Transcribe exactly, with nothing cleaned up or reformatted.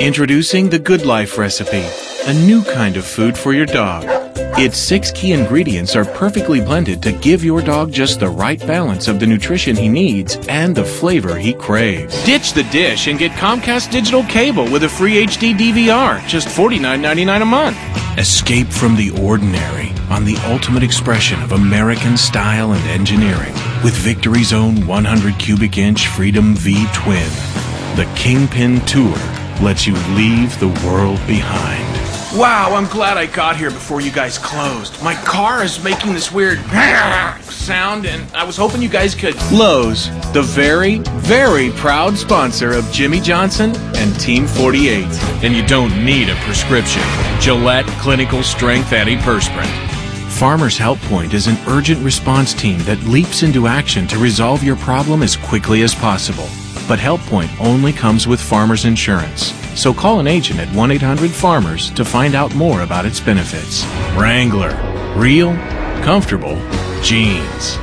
Introducing the Good Life recipe, a new kind of food for your dog. Its six key ingredients are perfectly blended to give your dog just the right balance of the nutrition he needs and the flavor he craves. Ditch the dish and get Comcast digital cable with a free H D D V R, just forty-nine ninety-nine a month. Escape from the ordinary on the ultimate expression of American style and engineering with Victory's own one hundred cubic inch Freedom V Twin. The Kingpin Tour lets you leave the world behind. Wow, I'm glad I got here before you guys closed. My car is making this weird sound, and I was hoping you guys could... Lowe's, the very, very proud sponsor of Jimmy Johnson and Team forty-eight. And you don't need a prescription. Gillette Clinical Strength Antiperspirant. Farmers Help Point is an urgent response team that leaps into action to resolve your problem as quickly as possible. But Help Point only comes with Farmers Insurance. So call an agent at one eight hundred farmers to find out more about its benefits. Wrangler. Real, comfortable jeans.